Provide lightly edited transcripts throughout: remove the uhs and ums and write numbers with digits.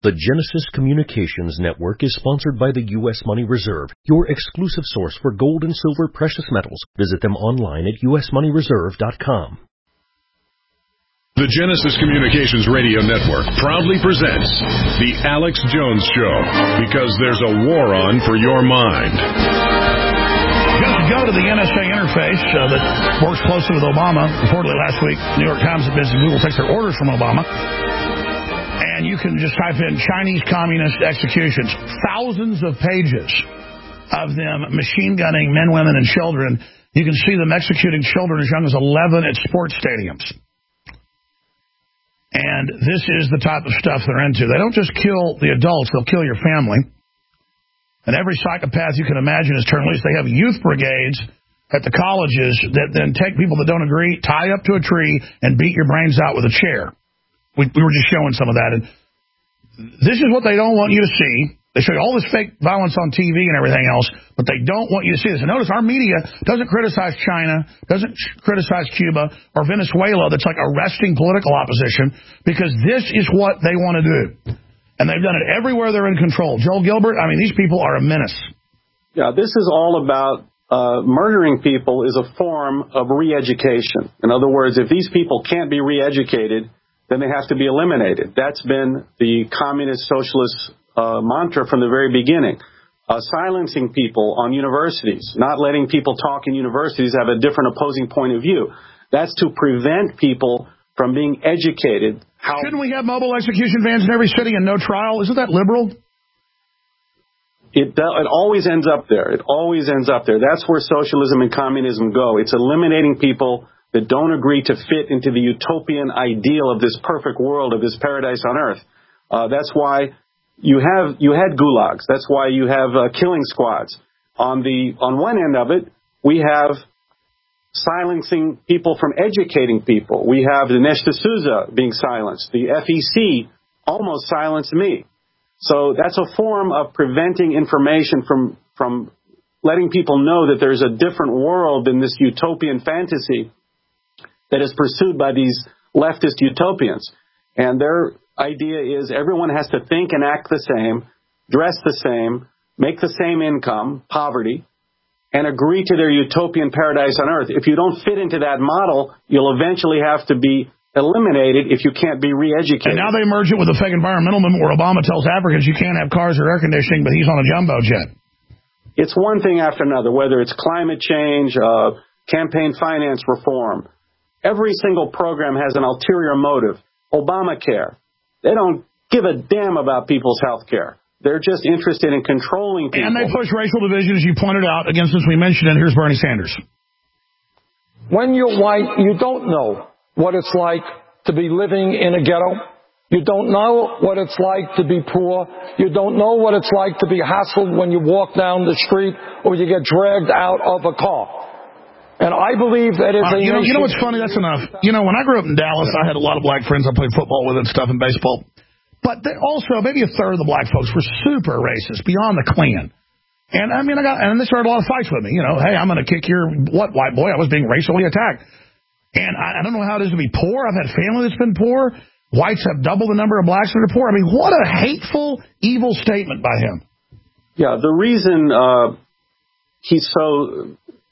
The Genesis Communications Network is sponsored by the U.S. Money Reserve, your exclusive source for gold and silver precious metals. Visit them online at usmoneyreserve.com. The Genesis Communications Radio Network proudly presents The Alex Jones Show, because there's a war on for your mind. Just go to the NSA interface that works closely with Obama. Reportedly last week, New York Times admits that Google takes their orders from Obama. And you can just type in Chinese communist executions. Thousands of pages of them machine gunning men, women, and children. You can see them executing children as young as 11 at sports stadiums. And this is the type of stuff they're into. They don't just kill the adults, they'll kill your family. And every psychopath you can imagine is turned loose. They have youth brigades at the colleges that then take people that don't agree, tie up to a tree, and beat your brains out with a chair. We were just showing some of that. And this is what they don't want you to see. They show you all this fake violence on TV and everything else, but they don't want you to see this. And notice our media doesn't criticize China, doesn't criticize Cuba or Venezuela that's like arresting political opposition, because this is what they want to do. And they've done it everywhere they're in control. Joel Gilbert, I mean, these people are a menace. Yeah, this is all about murdering people is a form of re-education. In other words, if these people can't be re-educated, then they have to be eliminated. That's been the communist socialist mantra from the very beginning. Silencing people on universities, not letting people talk in universities have a different opposing point of view. That's to prevent people from being educated. Shouldn't we have mobile execution vans in every city and no trial? Isn't that liberal? It always ends up there. It always ends up there. That's where socialism and communism go. It's eliminating people that don't agree to fit into the utopian ideal of this perfect world, of this paradise on earth. That's why you had gulags. That's why you have killing squads. On one end of it, we have silencing people from educating people. We have Dinesh D'Souza being silenced. The FEC almost silenced me. So that's a form of preventing information from letting people know that there's a different world than this utopian fantasy that is pursued by these leftist utopians. And their idea is everyone has to think and act the same, dress the same, make the same income, poverty, and agree to their utopian paradise on earth. If you don't fit into that model, you'll eventually have to be eliminated if you can't be re-educated. And now they merge it with the fake environmental movement where Obama tells Africans you can't have cars or air conditioning, but he's on a jumbo jet. It's one thing after another, whether it's climate change, campaign finance reform. Every single program has an ulterior motive. Obamacare. They don't give a damn about people's health care. They're just interested in controlling people. And they push racial division, as you pointed out, against us. We mentioned it. Here's Bernie Sanders. When you're white, you don't know what it's like to be living in a ghetto. You don't know what it's like to be poor. You don't know what it's like to be hassled when you walk down the street or you get dragged out of a car. And I believe that it's you know what's funny? That's enough. You know, when I grew up in Dallas, I had a lot of black friends I played football with and stuff and baseball. But also, maybe a third of the black folks were super racist, beyond the Klan. And I mean, and they started a lot of fights with me. You know, hey, I'm going to kick your white boy? I was being racially attacked. And I don't know how it is to be poor. I've had family that's been poor. Whites have double the number of blacks that are poor. I mean, what a hateful, evil statement by him. Yeah, the reason he's so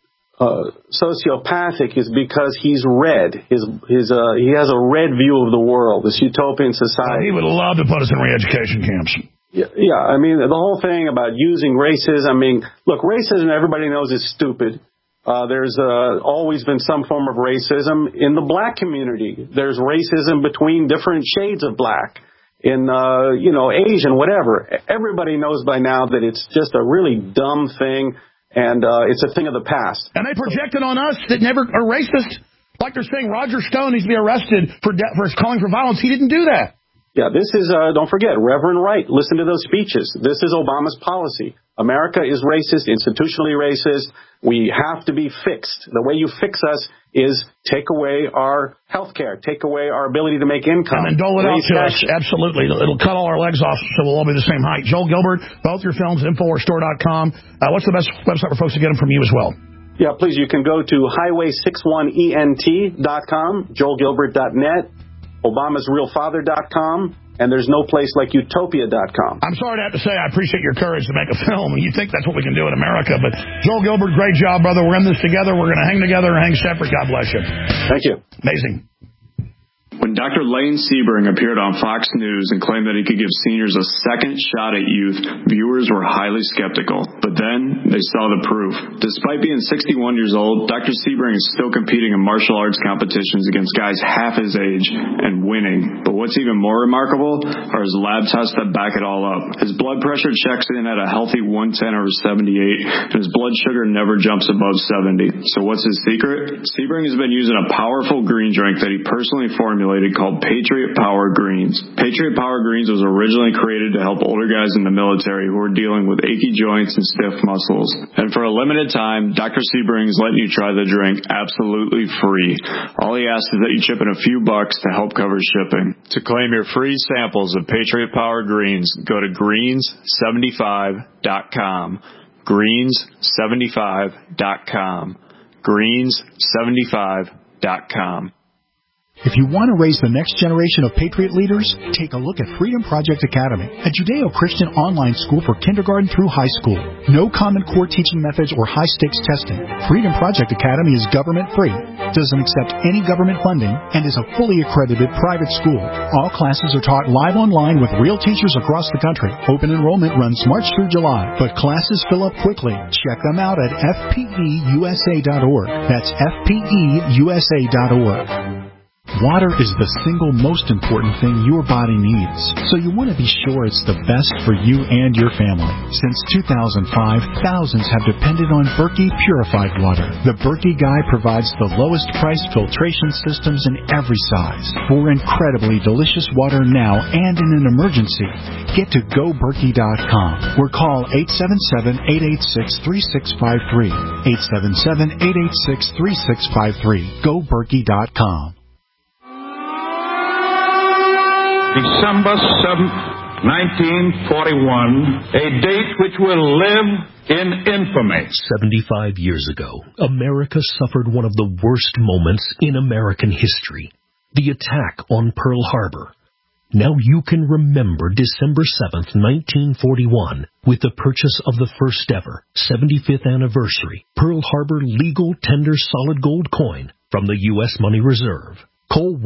sociopathic is because he's red. He has a red view of the world, this utopian society. He would love to put us in re-education camps. Yeah, I mean, the whole thing about using racism, I mean, look, racism, everybody knows, is stupid. There's always been some form of racism in the black community. There's racism between different shades of black, in, Asian, whatever. Everybody knows by now that it's just a really dumb thing, and it's a thing of the past. And they project it on us that never are racist. Like they're saying Roger Stone needs to be arrested for calling for violence. He didn't do that. Yeah, this is, don't forget, Reverend Wright. Listen to those speeches. This is Obama's policy. America is racist, institutionally racist. We have to be fixed. The way you fix us is take away our health care, take away our ability to make income. And then dole it out to us. Absolutely. It'll cut all our legs off so we'll all be the same height. Joel Gilbert, both your films, InfoWarsStore.com. What's the best website for folks to get them from you as well? Yeah, please, you can go to highway61ent.com, joelgilbert.net, obamansrealfather.com, and there's no place like utopia.com. I'm sorry to have to say I appreciate your courage to make a film. You think that's what we can do in America, but Joel Gilbert, great job, brother. We're in this together. We're going to hang together or hang separate. God bless you. Thank you. Amazing. When Dr. Lane Sebring appeared on Fox News and claimed that he could give seniors a second shot at youth, viewers were highly skeptical. But then they saw the proof. Despite being 61 years old, Dr. Sebring is still competing in martial arts competitions against guys half his age and winning. But what's even more remarkable are his lab tests that back it all up. His blood pressure checks in at a healthy 110/78, and his blood sugar never jumps above 70. So what's his secret? Sebring has been using a powerful green drink that he personally formulated called Patriot Power Greens. Patriot Power Greens was originally created to help older guys in the military who are dealing with achy joints and stiff muscles. And for a limited time, Dr. Sebring is letting you try the drink absolutely free. All he asks is that you chip in a few bucks to help cover shipping. To claim your free samples of Patriot Power Greens, go to greens75.com. Greens75.com. Greens75.com. If you want to raise the next generation of Patriot leaders, take a look at Freedom Project Academy, a Judeo-Christian online school for kindergarten through high school. No Common Core teaching methods or high-stakes testing. Freedom Project Academy is government-free, doesn't accept any government funding, and is a fully accredited private school. All classes are taught live online with real teachers across the country. Open enrollment runs March through July, but classes fill up quickly. Check them out at fpeusa.org. That's fpeusa.org. Water is the single most important thing your body needs, so you want to be sure it's the best for you and your family. Since 2005, thousands have depended on Berkey purified water. The Berkey Guy provides the lowest price filtration systems in every size. For incredibly delicious water now and in an emergency, get to GoBerkey.com or call 877-886-3653. 877-886-3653. GoBerkey.com. December 7th, 1941, a date which will live in infamy. 75 years ago, America suffered one of the worst moments in American history, the attack on Pearl Harbor. Now you can remember December 7th, 1941, with the purchase of the first ever 75th anniversary Pearl Harbor legal tender solid gold coin from the U.S. Money Reserve. Call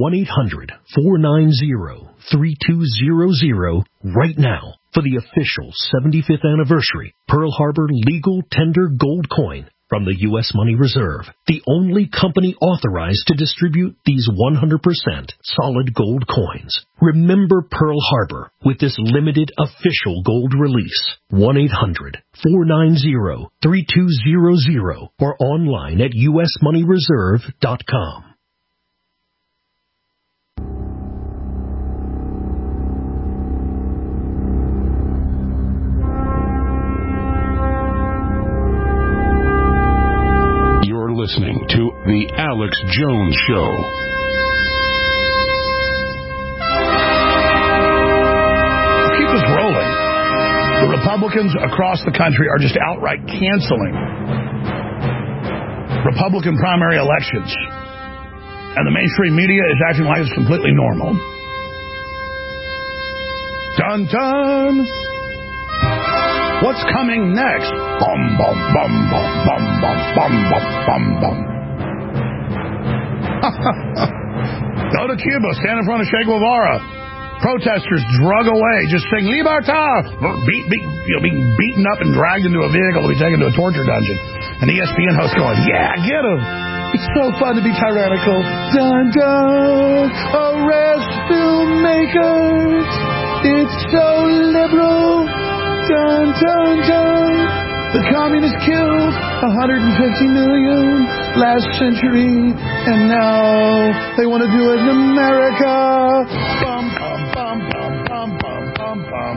1-800-490-3200 right now for the official 75th anniversary Pearl Harbor legal tender gold coin from the U.S. Money Reserve, the only company authorized to distribute these 100% solid gold coins. Remember Pearl Harbor with this limited official gold release. 1-800-490-3200 or online at usmoneyreserve.com. Listening to The Alex Jones Show. Keep this rolling. The Republicans across the country are just outright canceling Republican primary elections. And the mainstream media is acting like it's completely normal. Dun dun! What's coming next? Bum, bum, bum, bum, bum, bum, bum, bum, bum, bum. Go to Cuba, stand in front of Che Guevara. Protesters drug away, just sing Libertad. Being beaten up and dragged into a vehicle to be taken to a torture dungeon. And the ESPN host going, yeah, get him. It's so fun to be tyrannical. Dun, dun, arrest filmmakers. It's so liberal. Dun, dun, dun. The communists killed 150 million last century, and now they want to do it in America. Bum, bum, bum, bum, bum, bum, bum, bum.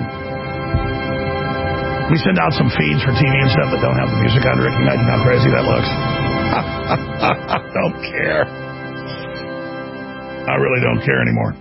We send out some feeds for TV and stuff that don't have the music under it. Can you imagine how crazy that looks? Don't care. I really don't care anymore.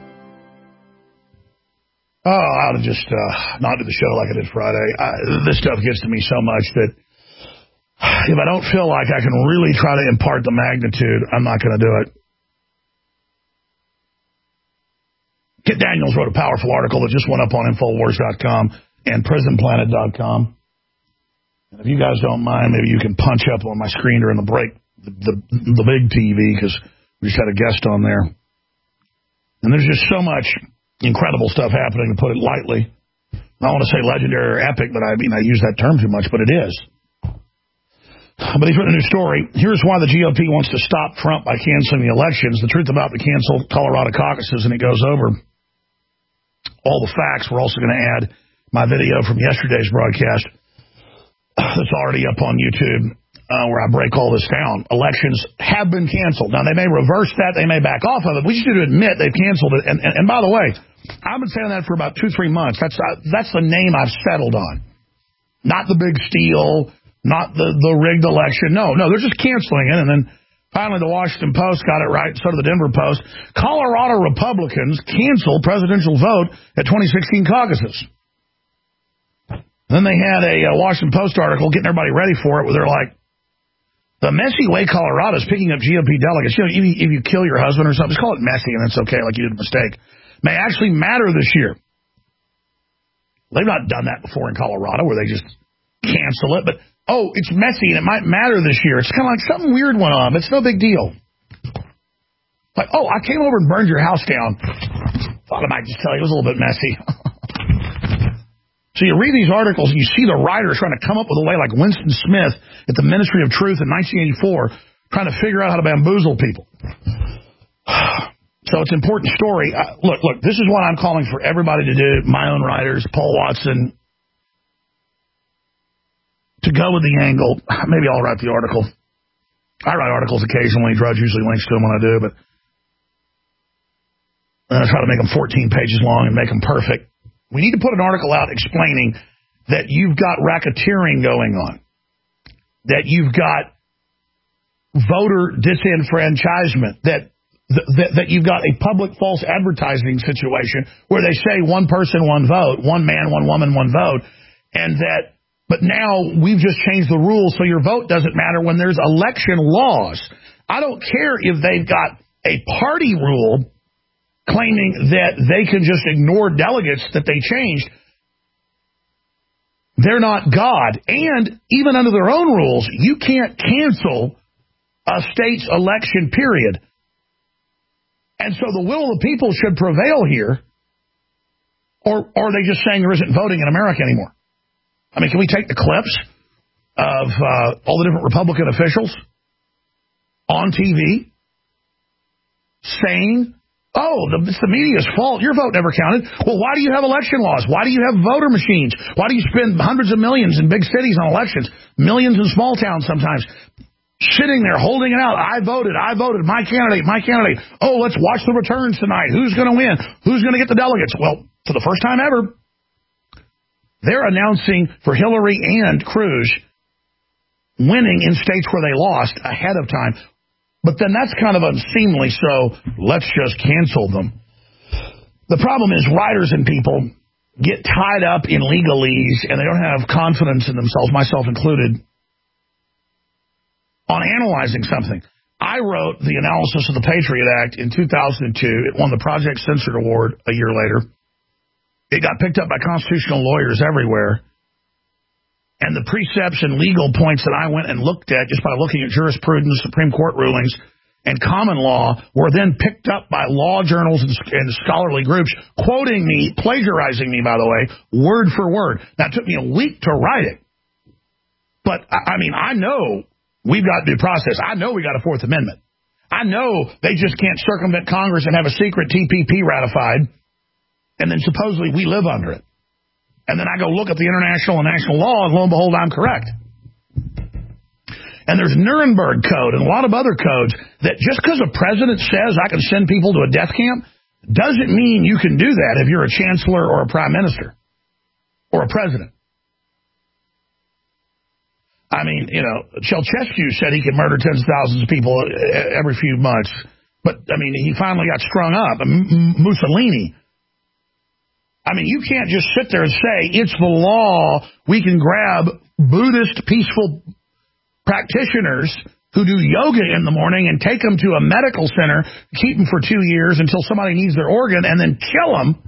Oh, I ought to just not do the show like I did Friday. This stuff gets to me so much that if I don't feel like I can really try to impart the magnitude, I'm not going to do it. Kit Daniels wrote a powerful article that just went up on Infowars.com and PrisonPlanet.com. If you guys don't mind, maybe you can punch up on my screen during the break, the big TV, because we just had a guest on there. And there's just so much incredible stuff happening, to put it lightly. I don't want to say legendary or epic, but I use that term too much, but it is. But he's written a new story. Here's why the GOP wants to stop Trump by canceling the elections. The truth about the canceled Colorado caucuses, and it goes over all the facts. We're also going to add my video from yesterday's broadcast that's already up on YouTube, where I break all this down. Elections have been canceled. Now, they may reverse that. They may back off of it. We just need to admit they've canceled it. And by the way, I've been saying that for about 2-3 months. That's the name I've settled on. Not the big steal, not the rigged election. No, they're just canceling it. And then finally the Washington Post got it right, so did the Denver Post. Colorado Republicans canceled presidential vote at 2016 caucuses. Then they had a Washington Post article getting everybody ready for it, where they're like, the messy way Colorado is picking up GOP delegates, if you kill your husband or something, just call it messy and it's okay, like you did a mistake, may actually matter this year. They've not done that before in Colorado, where they just cancel it, but, it's messy and it might matter this year. It's kind of like something weird went on, but it's no big deal. Like, I came over and burned your house down. Thought I might just tell you it was a little bit messy. So you read these articles and you see the writers trying to come up with a way, like Winston Smith at the Ministry of Truth in 1984, trying to figure out how to bamboozle people. So it's an important story. Look, this is what I'm calling for everybody to do, my own writers, Paul Watson, to go with the angle. Maybe I'll write the article. I write articles occasionally. Drudge usually links to them when I do, but I try to make them 14 pages long and make them perfect. We need to put an article out explaining that you've got racketeering going on, that you've got voter disenfranchisement, that you've got a public false advertising situation where they say one person, one vote, one man, one woman, one vote, but now we've just changed the rules so your vote doesn't matter when there's election laws. I don't care if they've got a party rule claiming that they can just ignore delegates that they changed. They're not God. And even under their own rules, you can't cancel a state's election period. And so the will of the people should prevail here. Or are they just saying there isn't voting in America anymore? I mean, can we take the clips of all the different Republican officials on TV saying, it's the media's fault. Your vote never counted. Well, why do you have election laws? Why do you have voter machines? Why do you spend hundreds of millions in big cities on elections? Millions in small towns sometimes. Sitting there holding it out. I voted. My candidate. Let's watch the returns tonight. Who's going to win? Who's going to get the delegates? Well, for the first time ever, they're announcing for Hillary and Cruz winning in states where they lost ahead of time. But then that's kind of unseemly, so let's just cancel them. The problem is writers and people get tied up in legalese, and they don't have confidence in themselves, myself included, on analyzing something. I wrote the analysis of the Patriot Act in 2002. It won the Project Censored Award a year later. It got picked up by constitutional lawyers everywhere. And the precepts and legal points that I went and looked at just by looking at jurisprudence, Supreme Court rulings, and common law were then picked up by law journals and scholarly groups, quoting me, plagiarizing me, by the way, word for word. Now, it took me a week to write it. But, I know we've got due process. I know we got a Fourth Amendment. I know they just can't circumvent Congress and have a secret TPP ratified, and then supposedly we live under it. And then I go look at the international and national law, and lo and behold, I'm correct. And there's Nuremberg Code and a lot of other codes that just because a president says I can send people to a death camp doesn't mean you can do that if you're a chancellor or a prime minister or a president. Ceausescu said he could murder tens of thousands of people every few months. But, he finally got strung up. Mussolini. You can't just sit there and say, it's the law. We can grab Buddhist peaceful practitioners who do yoga in the morning and take them to a medical center, keep them for 2 years until somebody needs their organ, and then kill them.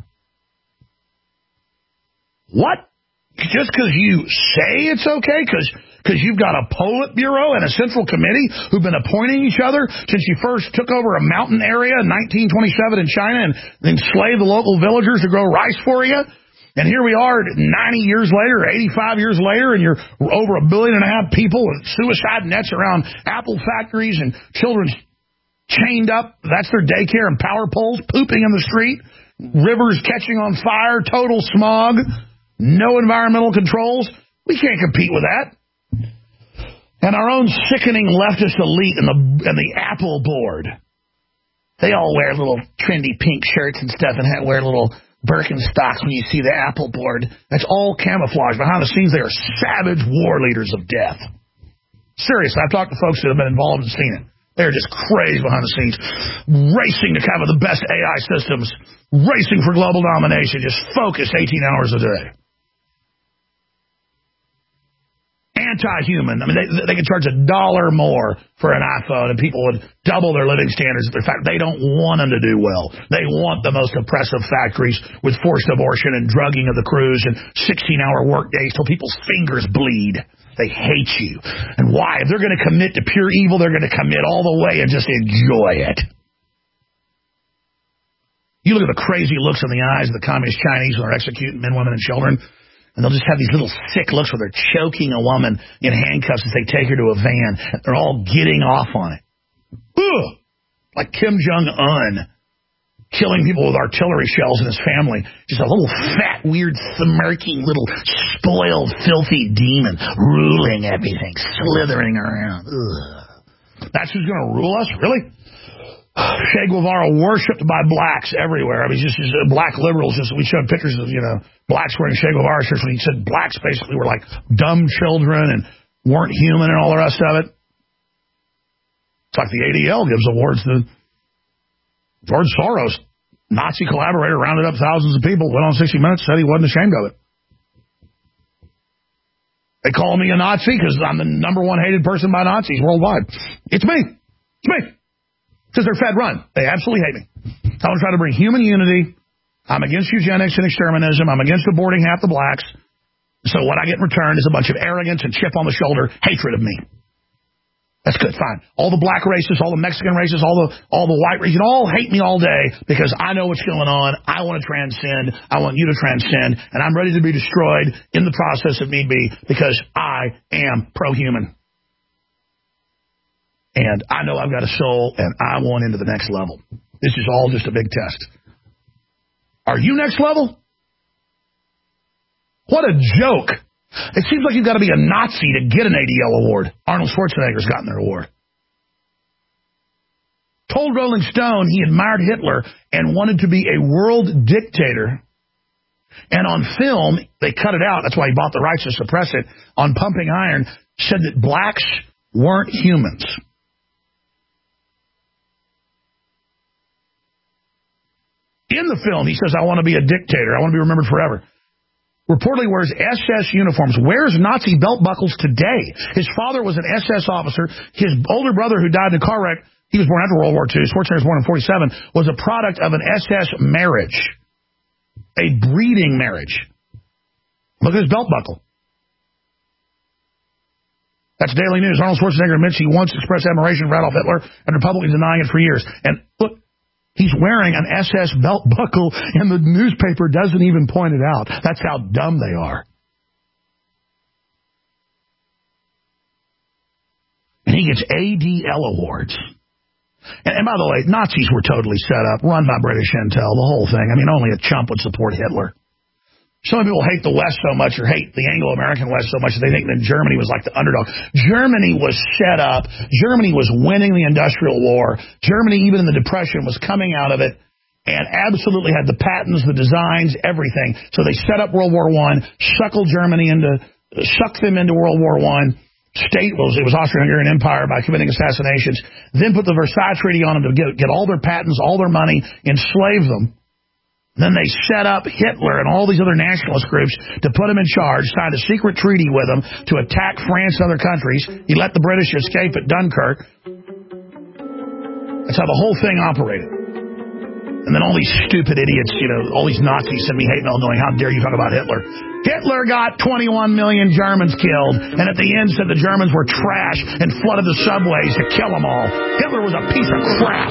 What? Just because you say it's okay? Because you've got a Politburo and a Central Committee who've been appointing each other since you first took over a mountain area in 1927 in China and enslaved the local villagers to grow rice for you? And here we are 90 years later, 85 years later, and you're over 1.5 billion people with suicide nets around apple factories and children chained up. That's their daycare, and power poles, pooping in the street, rivers catching on fire, total smog, no environmental controls. We can't compete with that. And our own sickening leftist elite and the Apple board, they all wear little trendy pink shirts and stuff and wear little Birkenstocks when you see the Apple board. That's all camouflage. Behind the scenes, they are savage war leaders of death. Seriously, I've talked to folks that have been involved and seen it. They're just crazy behind the scenes, racing to have the best AI systems, racing for global domination, just focused 18 hours a day. Anti-human. I mean, they could charge $1 more for an iPhone, and people would double their living standards. In fact, they don't want them to do well. They want the most oppressive factories with forced abortion and drugging of the crews and 16-hour work days till people's fingers bleed. They hate you. And why? If they're going to commit to pure evil, they're going to commit all the way and just enjoy it. You look at the crazy looks in the eyes of the communist Chinese when they're executing men, women, and children. And they'll just have these little sick looks where they're choking a woman in handcuffs as they take her to a van. They're all getting off on it. Ugh! Like Kim Jong-un killing people with artillery shells in his family. Just a little fat, weird, smirking, little spoiled, filthy demon ruling everything, slithering around. Ugh. That's who's going to rule us? Really? Che Guevara worshipped by blacks everywhere. I mean, just black liberals. We showed pictures of, blacks wearing Che Guevara shirts when he said blacks basically were like dumb children and weren't human and all the rest of it. It's like the ADL gives awards to George Soros, Nazi collaborator, rounded up thousands of people, went on 60 Minutes, said he wasn't ashamed of it. They call me a Nazi because I'm the #1 hated person by Nazis worldwide. It's me. It's me. Because they're Fed run. They absolutely hate me. I want to try to bring human unity. I'm against eugenics and exterminism. I'm against aborting half the blacks. So what I get in return is a bunch of arrogance and chip on the shoulder hatred of me. That's good, fine. All the black racists, all the Mexican racists, all the white racists, you can all hate me all day because I know what's going on. I want to transcend. I want you to transcend. And I'm ready to be destroyed in the process if need be because I am pro-human. And I know I've got a soul, and I want into the next level. This is all just a big test. Are you next level? What a joke. It seems like you've got to be a Nazi to get an ADL award. Arnold Schwarzenegger's gotten their award. Told Rolling Stone he admired Hitler and wanted to be a world dictator. And on film, they cut it out. That's why he bought the rights to suppress it. On Pumping Iron, said that blacks weren't humans. In the film, he says, I want to be a dictator. I want to be remembered forever. Reportedly wears SS uniforms, wears Nazi belt buckles today. His father was an SS officer. His older brother, who died in a car wreck, he was born after World War II, Schwarzenegger was born in 1947, was a product of an SS marriage, a breeding marriage. Look at his belt buckle. That's Daily News. Arnold Schwarzenegger admits he once expressed admiration for Adolf Hitler, and Republicans denying it for years. And look, he's wearing an SS belt buckle, and the newspaper doesn't even point it out. That's how dumb they are. And he gets ADL awards. And by the way, Nazis were totally set up, run by British intel, the whole thing. I mean, only a chump would support Hitler. Some people hate the West so much, or hate the Anglo-American West so much, that they think that Germany was like the underdog. Germany was set up. Germany was winning the Industrial War. Germany, even in the Depression, was coming out of it and absolutely had the patents, the designs, everything. So they set up World War I, sucked them into World War I. It was Austro-Hungarian Empire by committing assassinations. Then put the Versailles Treaty on them to get all their patents, all their money, enslave them. Then they set up Hitler and all these other nationalist groups to put him in charge, signed a secret treaty with him to attack France and other countries. He let the British escape at Dunkirk. That's how the whole thing operated. And then all these stupid idiots, all these Nazis send me hate mail going, how dare you talk about Hitler? Hitler got 21 million Germans killed, and at the end said the Germans were trash and flooded the subways to kill them all. Hitler was a piece of crap.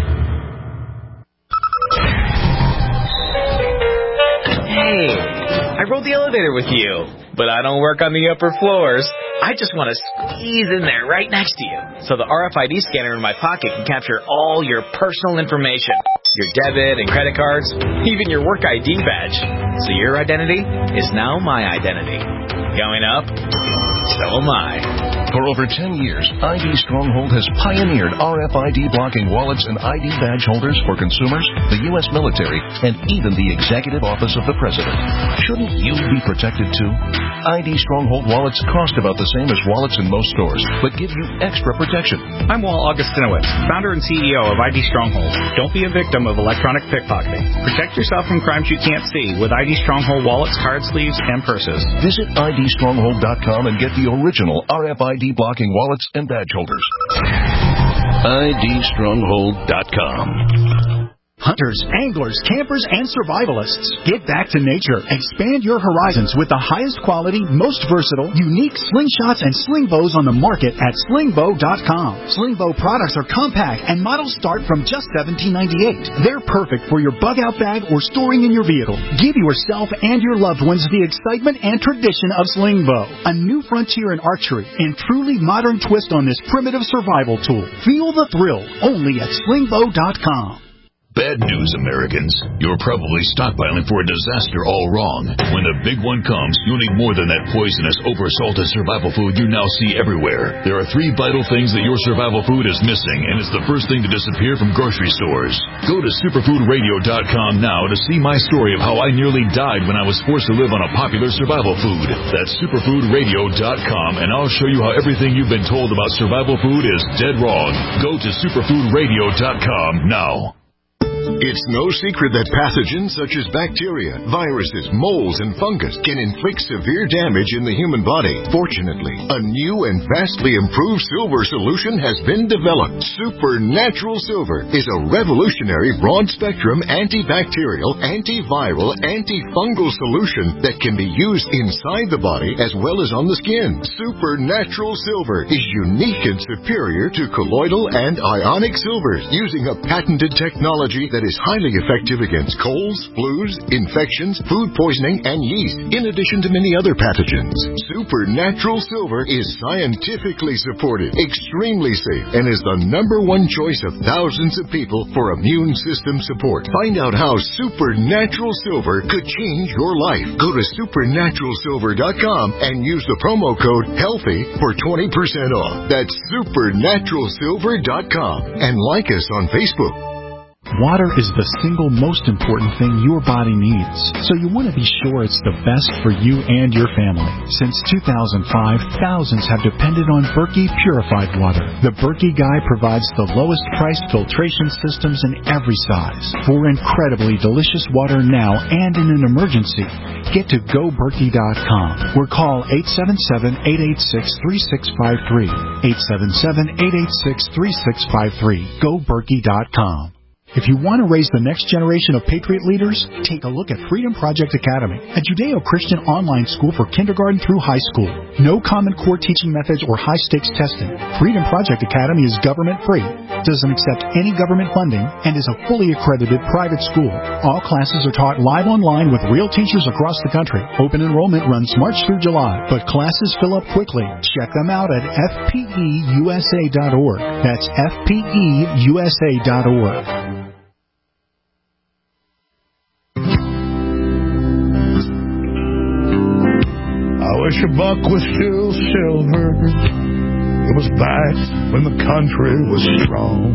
Hey, I rode the elevator with you, but I don't work on the upper floors. I just want to squeeze in there right next to you, so the RFID scanner in my pocket can capture all your personal information, your debit and credit cards, even your work ID badge. So your identity is now my identity. Going up, so am I. For over 10 years, ID Stronghold has pioneered RFID blocking wallets and ID badge holders for consumers, the U.S. military, and even the Executive Office of the President. Shouldn't you be protected too? ID Stronghold wallets cost about the same as wallets in most stores, but give you extra protection. I'm Walt Augustinowicz, founder and CEO of ID Stronghold. Don't be a victim of electronic pickpocketing. Protect yourself from crimes you can't see with ID Stronghold wallets, card sleeves, and purses. Visit IDStronghold.com and get the original RFID blocking wallets and badge holders. IDStronghold.com. Hunters, anglers, campers, and survivalists. Get back to nature. Expand your horizons with the highest quality, most versatile, unique slingshots and sling bows on the market at slingbow.com. Slingbow products are compact and models start from just $17.98. They're perfect for your bug-out bag or storing in your vehicle. Give yourself and your loved ones the excitement and tradition of Slingbow, a new frontier in archery and truly modern twist on this primitive survival tool. Feel the thrill only at slingbow.com. Bad news, Americans. You're probably stockpiling for a disaster all wrong. When the big one comes, you'll need more than that poisonous, oversalted survival food you now see everywhere. There are 3 vital things that your survival food is missing, and it's the first thing to disappear from grocery stores. Go to superfoodradio.com now to see my story of how I nearly died when I was forced to live on a popular survival food. That's superfoodradio.com, and I'll show you how everything you've been told about survival food is dead wrong. Go to superfoodradio.com now. It's no secret that pathogens such as bacteria, viruses, molds, and fungus can inflict severe damage in the human body. Fortunately, a new and vastly improved silver solution has been developed. Supernatural Silver is a revolutionary broad-spectrum antibacterial, antiviral, antifungal solution that can be used inside the body as well as on the skin. Supernatural Silver is unique and superior to colloidal and ionic silvers, using a patented technology that is highly effective against colds, flus, infections, food poisoning, and yeast, in addition to many other pathogens. Supernatural Silver is scientifically supported, extremely safe, and is the #1 choice of thousands of people for immune system support. Find out how Supernatural Silver could change your life. Go to supernaturalsilver.com and use the promo code HEALTHY for 20% off. That's supernaturalsilver.com, and like us on Facebook. Water is the single most important thing your body needs, so you want to be sure it's the best for you and your family. Since 2005, thousands have depended on Berkey purified water. The Berkey Guy provides the lowest priced filtration systems in every size. For incredibly delicious water now and in an emergency, get to GoBerkey.com or call 877-886-3653. 877-886-3653. GoBerkey.com. If you want to raise the next generation of Patriot leaders, take a look at Freedom Project Academy, a Judeo-Christian online school for kindergarten through high school. No Common Core teaching methods or high-stakes testing. Freedom Project Academy is government-free, doesn't accept any government funding, and is a fully accredited private school. All classes are taught live online with real teachers across the country. Open enrollment runs March through July, but classes fill up quickly. Check them out at fpeusa.org. That's fpeusa.org. I wish a buck was still silver. It was back when the country was strong.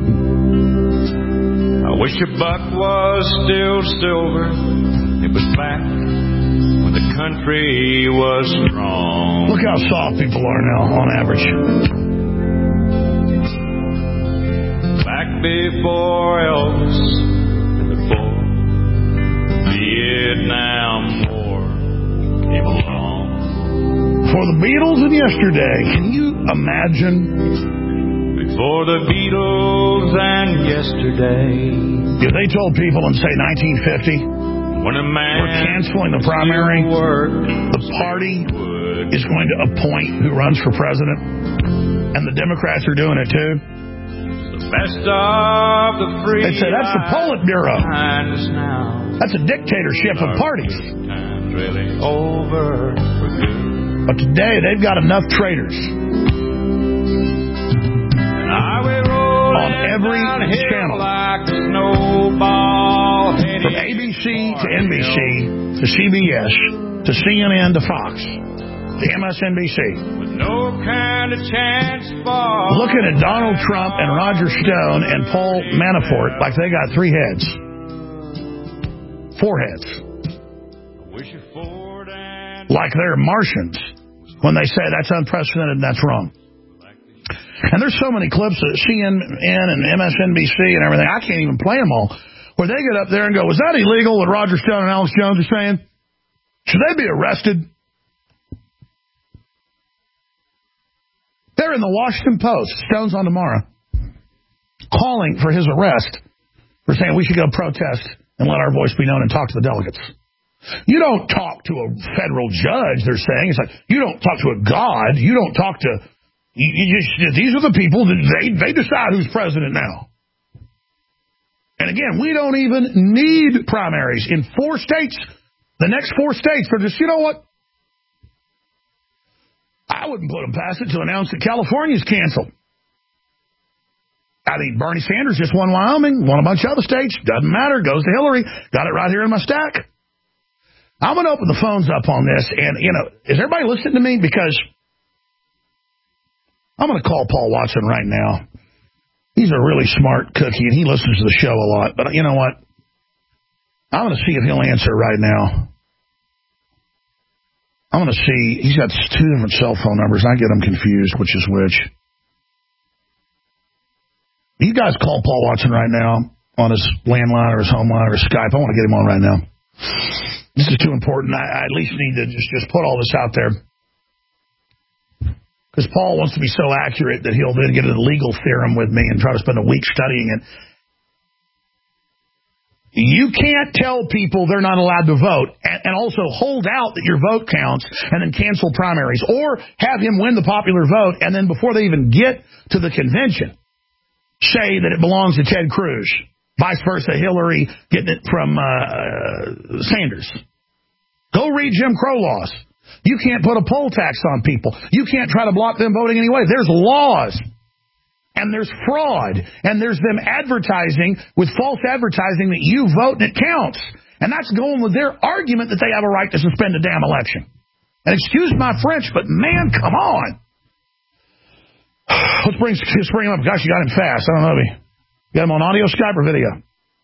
I wish a buck was still silver. It was back when the country was strong. Look how soft people are now, on average. Back before Elvis and before now more came along. For the Beatles and yesterday, can you imagine? Before the Beatles and yesterday. If they told people in, say, 1950, when a man we're canceling the primary, the party is going to appoint who runs for president, and the Democrats are doing it too. The best of the free. They'd say that's the Politburo. That's a dictatorship of parties. Really over for good. But today they've got enough traitors on every channel, from ABC to NBC to CBS to CNN to Fox to MSNBC. No kind of chance for looking at Donald Trump and Roger Stone and Paul Manafort like they got 3 heads. 4 heads. Like they're Martians when they say that's unprecedented and that's wrong. And there's so many clips of CNN and MSNBC and everything, I can't even play them all, where they get up there and go, was that illegal what Roger Stone and Alex Jones are saying? Should they be arrested? They're in the Washington Post, Stone's on tomorrow, calling for his arrest for saying we should go protest and let our voice be known and talk to the delegates. You don't talk to a federal judge, they're saying. It's like, you don't talk to a god. You don't talk to... these are the people that they decide who's president now. And again, we don't even need primaries in 4 states. The next 4 states are just, you know what? I wouldn't put them past it to announce that California's canceled. I mean, Bernie Sanders just won Wyoming, won a bunch of other states. Doesn't matter. Goes to Hillary. Got it right here in my stack. I'm going to open the phones up on this. And, is everybody listening to me? Because I'm going to call Paul Watson right now. He's a really smart cookie, and he listens to the show a lot. But you know what? I'm going to see if he'll answer right now. I'm going to see. He's got 2 different cell phone numbers. I get them confused, which is which. You guys call Paul Watson right now on his landline or his home line or his Skype. I want to get him on right now. This is too important. I at least need to just put all this out there. Because Paul wants to be so accurate that he'll then get a legal theorem with me and try to spend a week studying it. You can't tell people they're not allowed to vote and also hold out that your vote counts and then cancel primaries, or have him win the popular vote and then before they even get to the convention say that it belongs to Ted Cruz. Vice versa, Hillary getting it from Sanders. Go read Jim Crow laws. You can't put a poll tax on people. You can't try to block them voting anyway. There's laws. And there's fraud. And there's them advertising with false advertising that you vote and it counts. And that's going with their argument that they have a right to suspend a damn election. And excuse my French, but man, come on. Let's bring him up. Gosh, you got him fast. I don't know if you got him on audio, Skype, or video.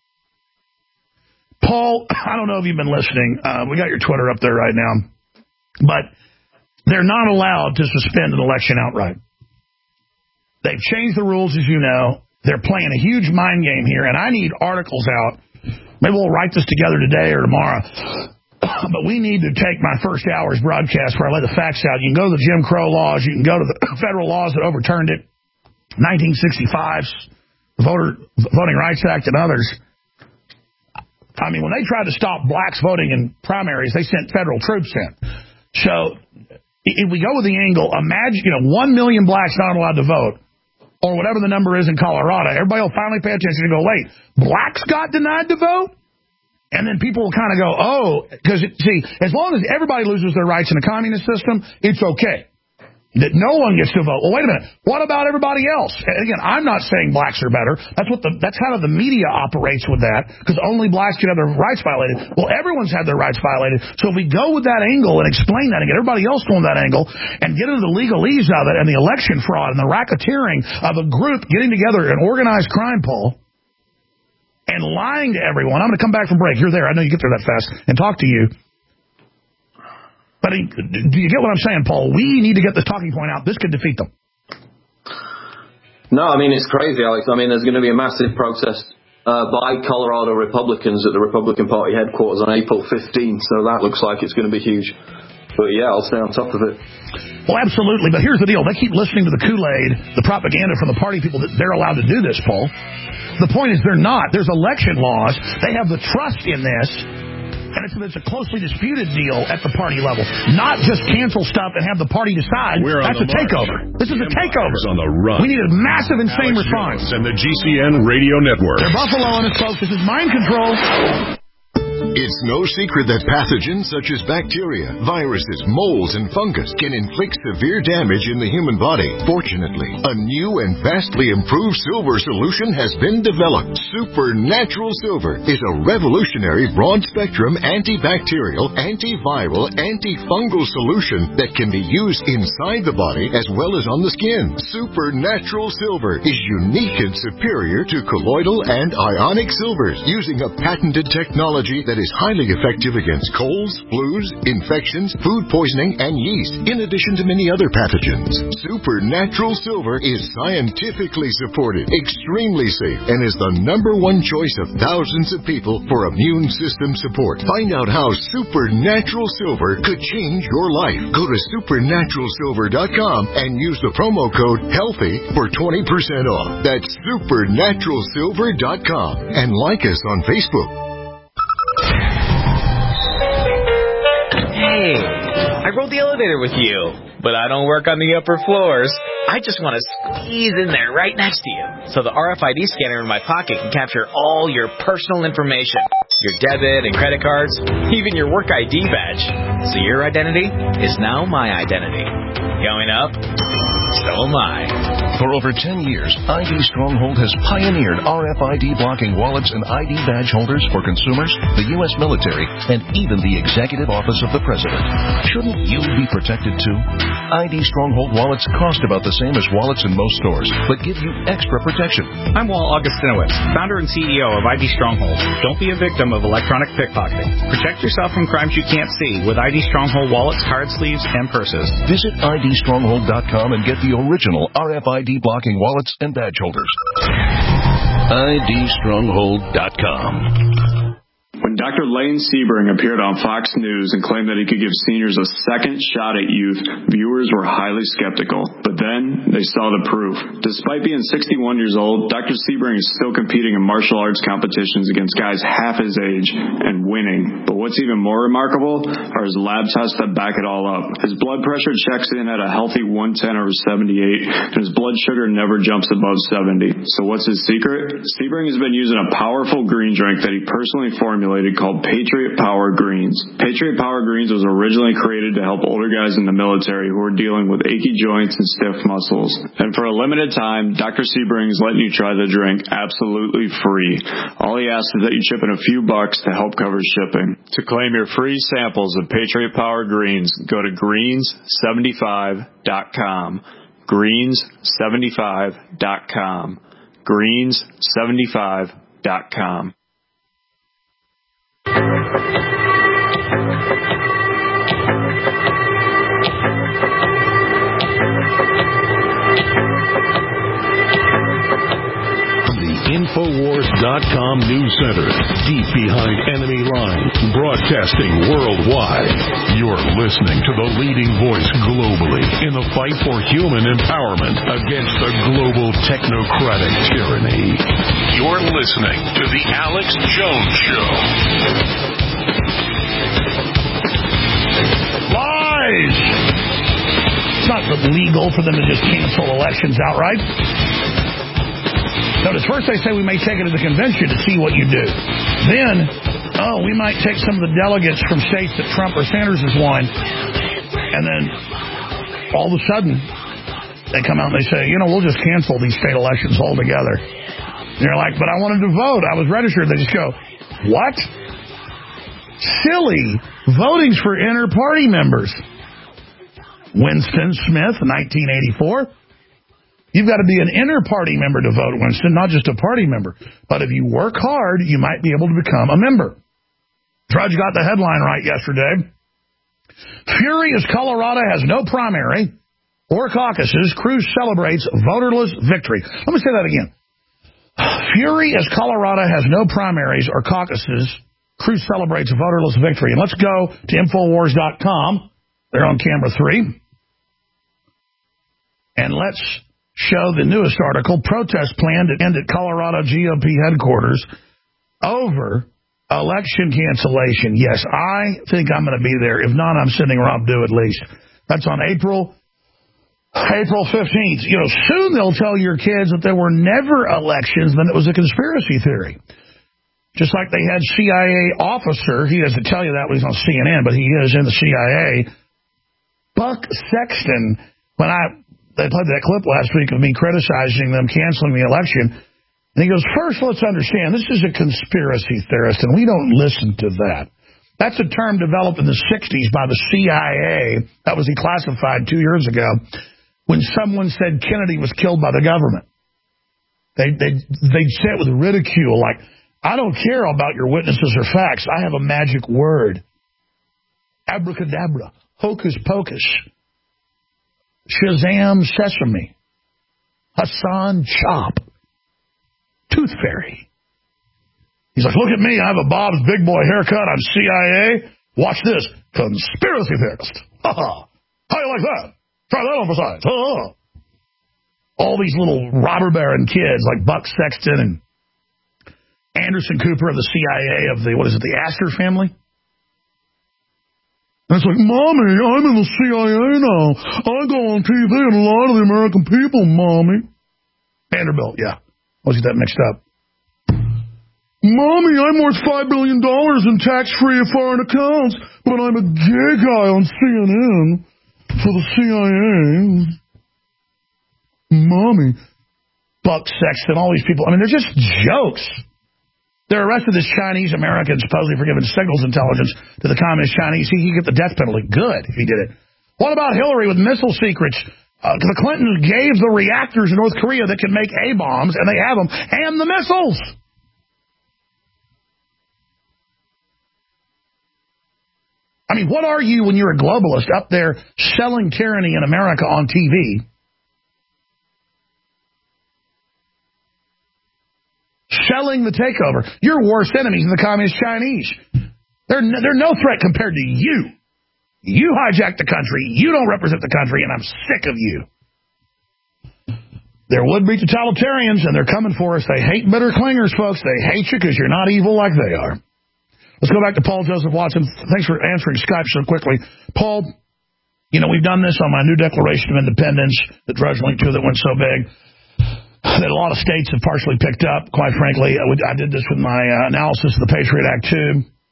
Paul, I don't know if you've been listening. We got your Twitter up there right now. But they're not allowed to suspend an election outright. They've changed the rules, as you know. They're playing a huge mind game here, and I need articles out. Maybe we'll write this together today or tomorrow. But we need to take my first hour's broadcast where I lay the facts out. You can go to the Jim Crow laws. You can go to the federal laws that overturned it, 1965's the Voting Rights Act and others. I mean, when they tried to stop blacks voting in primaries, they sent federal troops in. So if we go with the angle, imagine, 1 million blacks not allowed to vote, or whatever the number is in Colorado, everybody will finally pay attention and go, wait, blacks got denied to vote? And then people will kind of go, oh, because, see, as long as everybody loses their rights in a communist system, it's okay. That no one gets to vote. Well, wait a minute. What about everybody else? And again, I'm not saying blacks are better. That's how the media operates with that, because only blacks can have their rights violated. Well, everyone's had their rights violated. So if we go with that angle and explain that and get everybody else going that angle and get into the legalese of it and the election fraud and the racketeering of a group getting together an organized crime, Paul, and lying to everyone. I'm going to come back from break. You're there. I know you get there that fast and talk to you. But do you get what I'm saying, Paul? We need to get the talking point out. This could defeat them. No, I mean, it's crazy, Alex. I mean, there's going to be a massive protest by Colorado Republicans at the Republican Party headquarters on April 15th, so that looks like it's going to be huge. But yeah, I'll stay on top of it. Well, absolutely, but here's the deal. They keep listening to the Kool-Aid, the propaganda from the party people that they're allowed to do this, Paul. The point is they're not. There's election laws. They have the trust in this, and it's a closely disputed deal at the party level. Not just cancel stuff and have the party decide. That's a takeover. This is a takeover. On the run. We need a massive, insane response. And the GCN radio network. They're buffaloing us, folks. This is mind control. It's no secret that pathogens such as bacteria, viruses, molds, and fungus can inflict severe damage in the human body. Fortunately, a new and vastly improved silver solution has been developed. Supernatural Silver is a revolutionary broad-spectrum antibacterial, antiviral, antifungal solution that can be used inside the body as well as on the skin. Supernatural Silver is unique and superior to colloidal and ionic silvers, using a patented technology that is highly effective against colds, flus, infections, food poisoning, and yeast, in addition to many other pathogens. Supernatural Silver is scientifically supported, extremely safe, and is the #1 choice of thousands of people for immune system support. Find out how Supernatural Silver could change your life. Go to supernaturalsilver.com and use the promo code HEALTHY for 20% off. That's supernaturalsilver.com, and like us on Facebook. Hey, I rode the elevator with you, but I don't work on the upper floors. I just want to squeeze in there right next to you, so the RFID scanner in my pocket can capture all your personal information, your debit and credit cards, even your work ID badge. So your identity is now my identity. Going up, so am I. For over 10 years, ID Stronghold has pioneered RFID blocking wallets and ID badge holders for consumers, the U.S. military, and even the executive office of the president. Shouldn't you be protected too? ID Stronghold wallets cost about the same as wallets in most stores, but give you extra protection. I'm Walt Augustinowicz, founder and CEO of ID Stronghold. Don't be a victim of electronic pickpocketing. Protect yourself from crimes you can't see with ID Stronghold wallets, card sleeves, and purses. Visit IDStronghold.com and get the original RFID blocking wallets and badge holders. IDStronghold.com. When Dr. Lane Sebring appeared on Fox News and claimed that he could give seniors a second shot at youth, viewers were highly skeptical. But then they saw the proof. Despite being 61 years old, Dr. Sebring is still competing in martial arts competitions against guys half his age and winning. But what's even more remarkable are his lab tests that back it all up. His blood pressure checks in at a healthy 110/78, and his blood sugar never jumps above 70. So what's his secret? Sebring has been using a powerful green drink that he personally formulated called Patriot Power Greens. Patriot Power Greens was originally created to help older guys in the military who are dealing with achy joints and stiff muscles. And for a limited time, Dr. Sebring is letting you try the drink absolutely free. All he asks is that you chip in a few bucks to help cover shipping. To claim your free samples of Patriot Power Greens, go to greens75.com. Greens75.com. Greens75.com. Infowars.com News Center, deep behind enemy lines, broadcasting worldwide. You're listening to the leading voice globally in the fight for human empowerment against the global technocratic tyranny. You're listening to The Alex Jones Show. Lies! It's not legal for them to just cancel elections outright. Notice, first they say we may take it to the convention to see what you do. Then, we might take some of the delegates from states that Trump or Sanders has won. And then, all of a sudden, they come out and they say, we'll just cancel these state elections altogether. And you're like, but I wanted to vote. I was registered. They just go, what? Silly. Voting's for inter-party members. Winston Smith, 1984. You've got to be an inter-party member to vote, Winston, not just a party member. But if you work hard, you might be able to become a member. Drudge got the headline right yesterday. Furious Colorado has no primary or caucuses. Cruz celebrates voterless victory. Let me say that again. Fury as Colorado has no primaries or caucuses. Cruz celebrates a voterless victory. And let's go to Infowars.com. They're on camera 3. And let's show the newest article. Protest planned to end at Colorado GOP headquarters over election cancellation. Yes, I think I'm going to be there. If not, I'm sending Rob Dew at least. That's on April 15th. Soon they'll tell your kids that there were never elections, then it was a conspiracy theory. Just like they had CIA officer, he doesn't tell you that when he's on CNN, but he is in the CIA, Buck Sexton, they played that clip last week of me criticizing them canceling the election, and he goes, first, let's understand, this is a conspiracy theorist, and we don't listen to that. That's a term developed in the 60s by the CIA that was declassified 2 years ago when someone said Kennedy was killed by the government. They'd say it with ridicule, like, I don't care about your witnesses or facts. I have a magic word. Abracadabra. Hocus pocus. Shazam sesame. Hassan chop. Tooth fairy. He's like, look at me. I have a Bob's Big Boy haircut. I'm CIA. Watch this. Conspiracy theorist. Ha ha. How you like that? Try that on for size. Ha ha. All these little robber baron kids like Buck Sexton and Anderson Cooper of the CIA of the Astor family. And it's like, Mommy, I'm in the CIA now. I go on TV and a lot of the American people, Mommy. Vanderbilt, yeah. Always get that mixed up. Mommy, I'm worth $5 billion in tax-free foreign accounts, but I'm a gay guy on CNN for the CIA. Mommy. Buck Sexton, all these people. I mean, they're just jokes. They're arrested this Chinese American supposedly for giving signals intelligence to the communist Chinese. He could get the death penalty. Good if he did it. What about Hillary with missile secrets? The Clintons gave the reactors in North Korea that can make A-bombs, and they have them, and the missiles. I mean, what are you when you're a globalist up there selling tyranny in America on TV? Selling the takeover. Your worst enemies are the communist Chinese. They're no threat compared to you. You hijacked the country. You don't represent the country, and I'm sick of you. There would be totalitarians, and they're coming for us. They hate bitter clingers, folks. They hate you because you're not evil like they are. Let's go back to Paul Joseph Watson. Thanks for answering Skype so quickly. Paul, we've done this on my new Declaration of Independence, the Drudge link to that went so big that a lot of states have partially picked up, quite frankly. I did this with my analysis of the Patriot Act, too.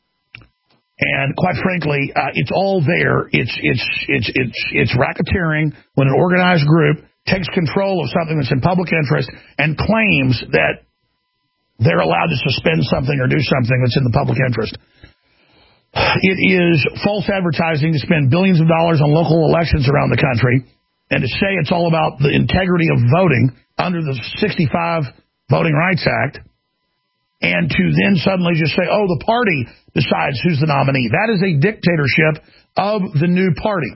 And quite frankly, it's all there. It's racketeering when an organized group takes control of something that's in public interest and claims that they're allowed to suspend something or do something that's in the public interest. It is false advertising to spend billions of dollars on local elections around the country and to say it's all about the integrity of voting under the 65 Voting Rights Act, and to then suddenly just say, oh, the party decides who's the nominee. That is a dictatorship of the new party,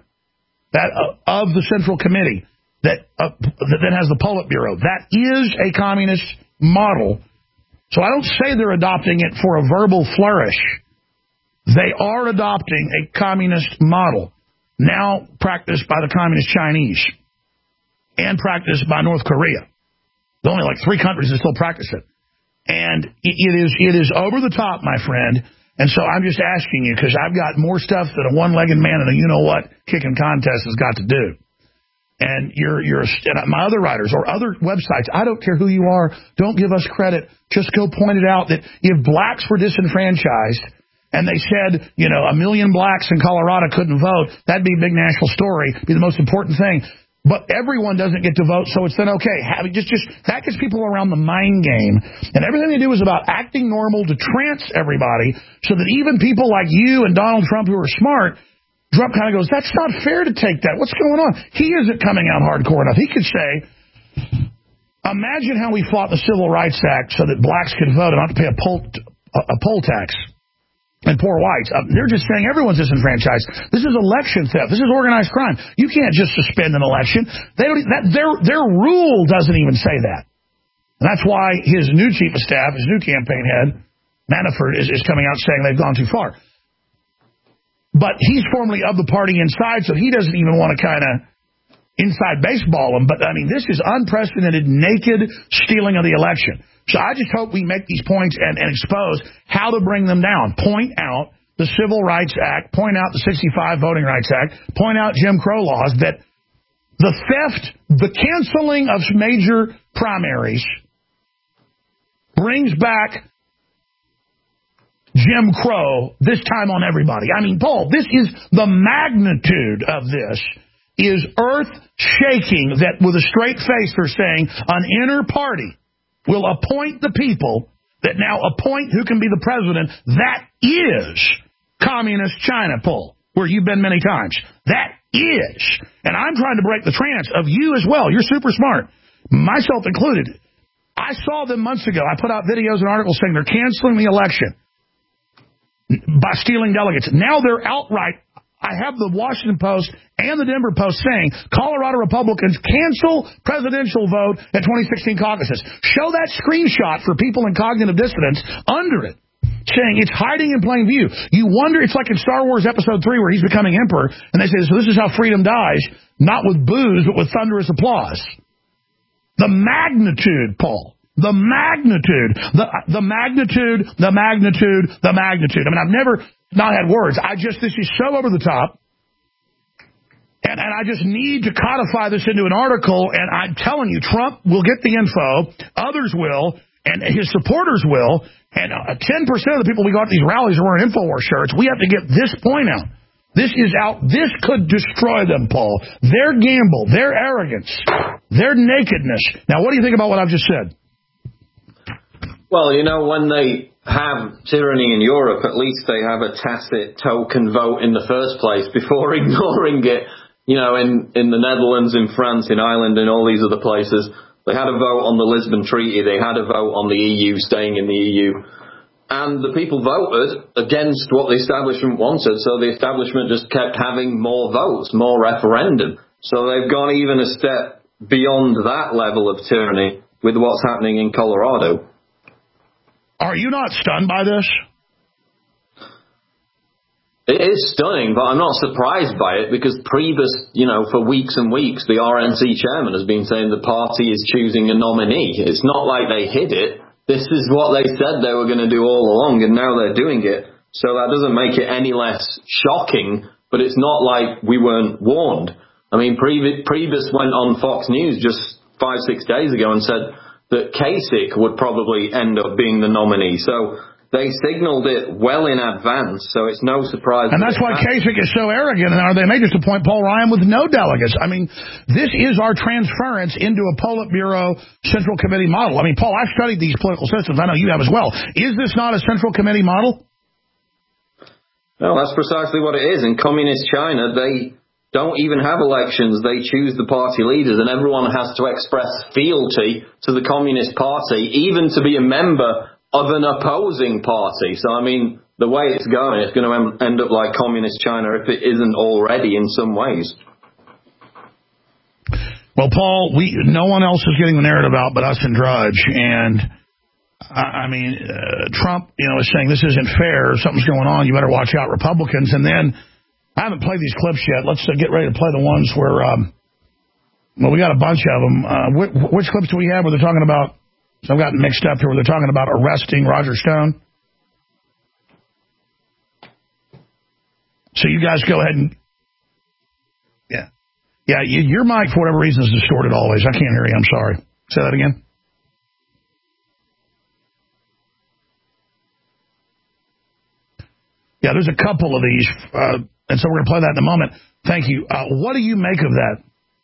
of the Central Committee, that has the Politburo. That is a communist model. So I don't say they're adopting it for a verbal flourish. They are adopting a communist model, now practiced by the communist Chinese and practiced by North Korea. There's only like 3 countries that still practice it. And it is over the top, my friend. And so I'm just asking you, because I've got more stuff that a one-legged man in a you-know-what kicking contest has got to do. And my other writers or other websites, I don't care who you are, don't give us credit. Just go point it out that if blacks were disenfranchised and they said, 1 million blacks in Colorado couldn't vote, that'd be a big national story, be the most important thing. But everyone doesn't get to vote, so it's then okay. Just that gets people around the mind game. And everything they do is about acting normal to trance everybody so that even people like you and Donald Trump who are smart, Trump kind of goes, that's not fair to take that. What's going on? He isn't coming out hardcore enough. He could say, imagine how we fought the Civil Rights Act so that blacks could vote and not to pay a poll tax. And poor whites. They're just saying everyone's disenfranchised. This is election theft. This is organized crime. You can't just suspend an election. Their rule doesn't even say that. And that's why his new chief of staff, his new campaign head, Manafort, is coming out saying they've gone too far. But he's formerly of the party inside, so he doesn't even want to kind of inside baseball them. But, I mean, this is unprecedented, naked stealing of the election. So I just hope we make these points and expose how to bring them down. Point out the Civil Rights Act, point out the 65 Voting Rights Act, point out Jim Crow laws, that the theft, the canceling of major primaries brings back Jim Crow, this time on everybody. I mean, Paul, this is the magnitude of this is earth-shaking that with a straight face they're saying an inner party will appoint the people that now appoint who can be the president. That is communist China, Paul, where you've been many times. That is. And I'm trying to break the trance of you as well. You're super smart, myself included. I saw them months ago. I put out videos and articles saying they're canceling the election by stealing delegates. Now they're outright. I have the Washington Post and the Denver Post saying Colorado Republicans cancel presidential vote at 2016 caucuses. Show that screenshot for people in cognitive dissonance under it, saying it's hiding in plain view. You wonder, it's like in Star Wars Episode 3 where he's becoming emperor, and they say, so this is how freedom dies, not with booze, but with thunderous applause. The magnitude, Paul. The magnitude. The magnitude. The magnitude. The magnitude. I mean, I've never not had words. This is so over the top. And I just need to codify this into an article, and I'm telling you, Trump will get the info, others will, and his supporters will, and 10% of the people we got at these rallies are wearing InfoWars shirts. We have to get this point out. This is out. This could destroy them, Paul. Their gamble, their arrogance, their nakedness. Now, what do you think about what I've just said? Well, you know, when they have tyranny in Europe, at least they have a tacit token vote in the first place before ignoring it. You know, in the Netherlands, in France, in Ireland, in all these other places, they had a vote on the Lisbon Treaty. They had a vote on the EU, staying in the EU. And the people voted against what the establishment wanted, so the establishment just kept having more votes, more referendum. So they've gone even a step beyond that level of tyranny with what's happening in Colorado. Are you not stunned by this? It is stunning, but I'm not surprised by it because Priebus, you know, for weeks and weeks, the RNC chairman has been saying the party is choosing a nominee. It's not like they hid it. This is what they said they were going to do all along, and now they're doing it. So that doesn't make it any less shocking, but it's not like we weren't warned. I mean, Priebus went on Fox News just 5-6 days ago and said that Kasich would probably end up being the nominee. So they signaled it well in advance, so it's no surprise. And that's why Kasich is so arrogant, and they may just appoint Paul Ryan with no delegates. I mean, this is our transference into a Politburo Central Committee model. I mean, Paul, I've studied these political systems. I know you have as well. Is this not a Central Committee model? No, that's precisely what it is. In communist China, they don't even have elections. They choose the party leaders, and everyone has to express fealty to the Communist Party, even to be a member of an opposing party. So, I mean, the way it's going to end up like Communist China if it isn't already in some ways. Well, Paul, no one else is getting the narrative out but us and Drudge. And, I mean, Trump, is saying this isn't fair. Something's going on. You better watch out, Republicans. And then, I haven't played these clips yet. Let's get ready to play the ones where, we got a bunch of them. Which clips do we have where they're talking about? So I've gotten mixed up here where they're talking about arresting Roger Stone. So you guys go ahead and... Yeah, your mic, for whatever reason, is distorted always. I can't hear you. I'm sorry. Say that again. Yeah, there's a couple of these, and so we're going to play that in a moment. Thank you. What do you make of that,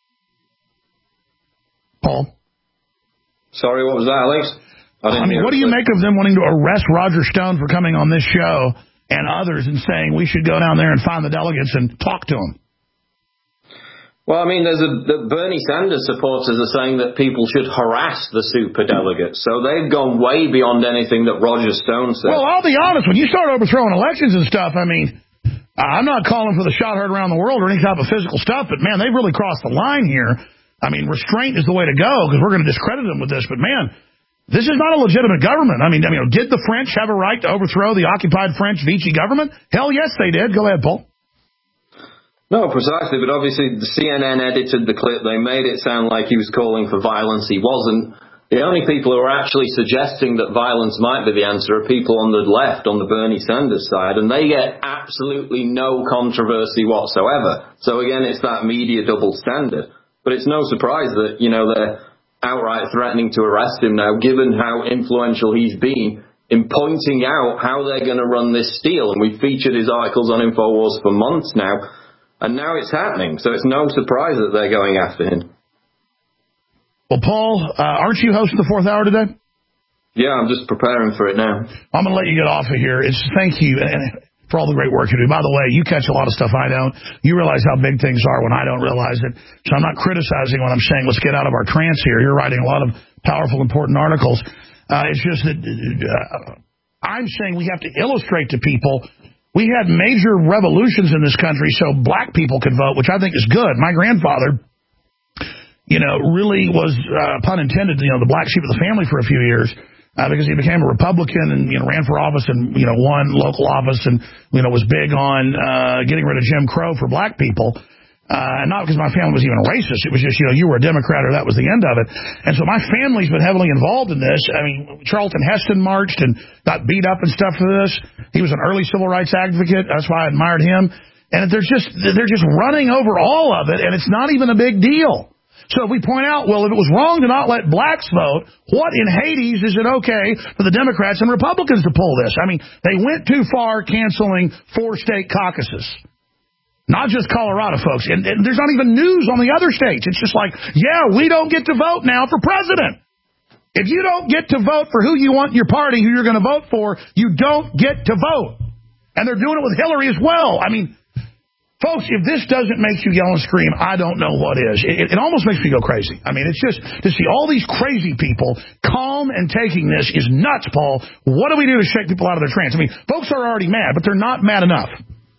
Paul? Sorry, what was that, Alex? I mean, what do you make of them wanting to arrest Roger Stone for coming on this show and others and saying we should go down there and find the delegates and talk to them? Well, I mean, the Bernie Sanders supporters are saying that people should harass the superdelegates. So they've gone way beyond anything that Roger Stone said. Well, I'll be honest. When you start overthrowing elections and stuff, I mean, I'm not calling for the shot heard around the world or any type of physical stuff, but, man, they've really crossed the line here. I mean, restraint is the way to go because we're going to discredit them with this. But, man, This is not a legitimate government. I mean, did the French have a right to overthrow the occupied French Vichy government? Hell yes, they did. Go ahead, Paul. No, precisely, but obviously the CNN edited the clip. They made it sound like he was calling for violence. He wasn't. The only people who are actually suggesting that violence might be the answer are people on the left, on the Bernie Sanders side, and they get absolutely no controversy whatsoever. So again, it's that media double standard. But it's no surprise that, they're outright threatening to arrest him now, given how influential he's been in pointing out how they're going to run this deal. And we've featured his articles on InfoWars for months now. And now it's happening, so it's no surprise that they're going after him. Well, Paul, aren't you hosting the 4th hour today? Yeah, I'm just preparing for it now. I'm going to let you get off of here. Thank you for all the great work you do. By the way, you catch a lot of stuff I don't. You realize how big things are when I don't realize it. So I'm not criticizing when I'm saying let's get out of our trance here. You're writing a lot of powerful, important articles. It's just that I'm saying we have to illustrate to people. We had major revolutions in this country so black people could vote, which I think is good. My grandfather, really was, pun intended, the black sheep of the family for a few years because he became a Republican and, ran for office and, won local office and, was big on getting rid of Jim Crow for black people. And not because my family was even racist. It was just, you were a Democrat or that was the end of it. And so my family's been heavily involved in this. I mean, Charlton Heston marched and got beat up and stuff for this. He was an early civil rights advocate. That's why I admired him. And they're just running over all of it, and it's not even a big deal. So if we point out, well, if it was wrong to not let blacks vote, what in Hades is it okay for the Democrats and Republicans to pull this? I mean, they went too far canceling 4 state caucuses. Not just Colorado, folks. And there's not even news on the other states. It's just like, yeah, we don't get to vote now for president. If you don't get to vote for who you want in your party, who you're going to vote for, you don't get to vote. And they're doing it with Hillary as well. I mean, folks, if this doesn't make you yell and scream, I don't know what is. It almost makes me go crazy. I mean, it's just to see all these crazy people calm and taking this is nuts, Paul. What do we do to shake people out of their trance? I mean, folks are already mad, but they're not mad enough.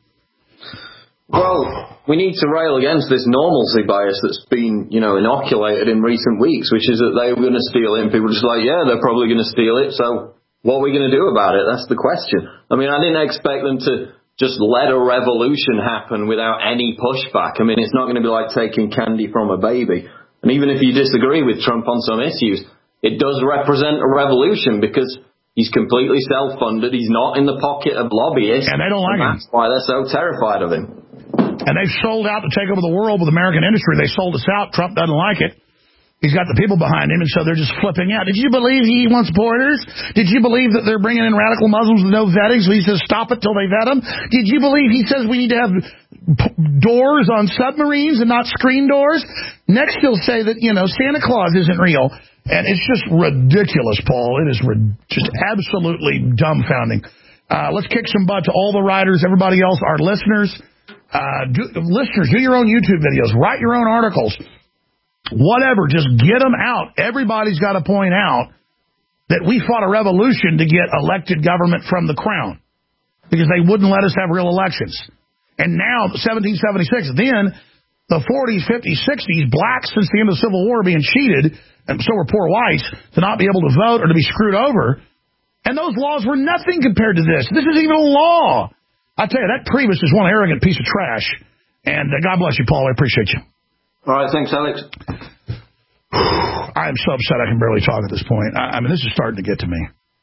Well, we need to rail against this normalcy bias that's been, inoculated in recent weeks, which is that they were going to steal it, and people are just like, yeah, they're probably going to steal it, so what are we going to do about it? That's the question. I mean, I didn't expect them to just let a revolution happen without any pushback. I mean, it's not going to be like taking candy from a baby. And even if you disagree with Trump on some issues, it does represent a revolution because he's completely self-funded. He's not in the pocket of lobbyists. And they don't like him. That's why they're so terrified of him. And they've sold out to take over the world with American industry. They sold us out. Trump doesn't like it. He's got the people behind him, and so they're just flipping out. Did you believe he wants borders? Did you believe that they're bringing in radical Muslims with no vetting, so he says stop it till they vet them? Did you believe he says we need to have doors on submarines and not screen doors? Next he'll say that, Santa Claus isn't real. And it's just ridiculous, Paul. It is just absolutely dumbfounding. Let's kick some butt to all the writers, everybody else, our listeners. Listeners, do your own YouTube videos. Write your own articles. Whatever, just get them out. Everybody's got to point out that we fought a revolution to get elected government from the crown because they wouldn't let us have real elections. And now, 1776, then the 40s, 50s, 60s, blacks since the end of the Civil War being cheated, and so were poor whites, to not be able to vote or to be screwed over. And those laws were nothing compared to this. This isn't even a law. I tell you, that Priebus is one arrogant piece of trash. And God bless you, Paul. I appreciate you. All right, thanks, Alex. I am so upset I can barely talk at this point. I mean, this is starting to get to me.